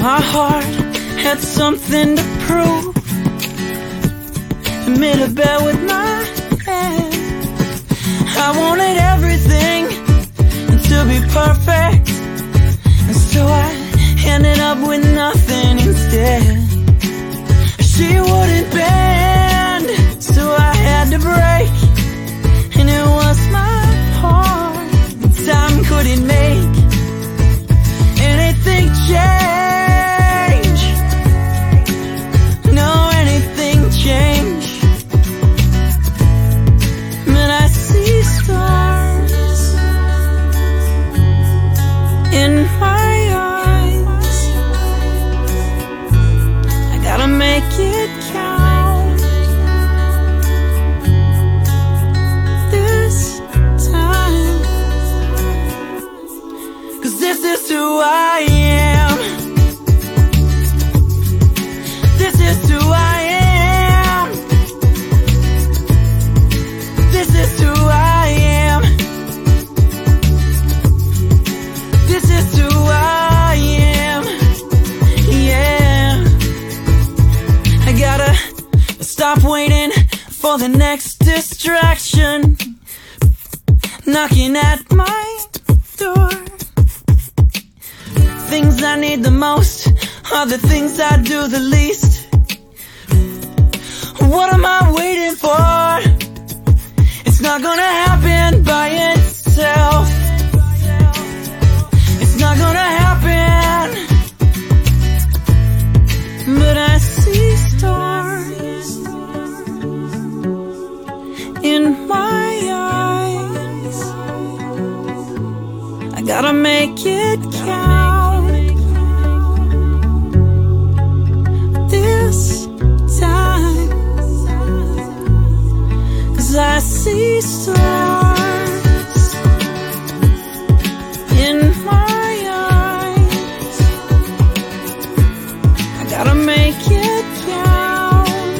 My heart had something to prove. It made a bet with my head. I wanted everything to be perfect, and so I ended up with nothing instead. She wouldn't bend, so I had to break, and it was my heart that time couldn't make anything change. No, anything change. When I see stars in my eyes, I gotta make it count this time, 'cause this is who I am. This is who I am. This is who I am. This is who I am. Yeah. I gotta stop waiting for the next distraction knocking at my door. Things I need the most are the things I do the least. What am I waiting for? It's not gonna happen by itself. It's not gonna happen. But I see stars in my eyes. I gotta make it count this time, 'cause I see stars in my eyes. I gotta make it count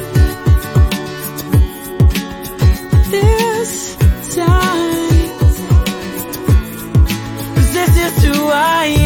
this time, 'cause this is who I am.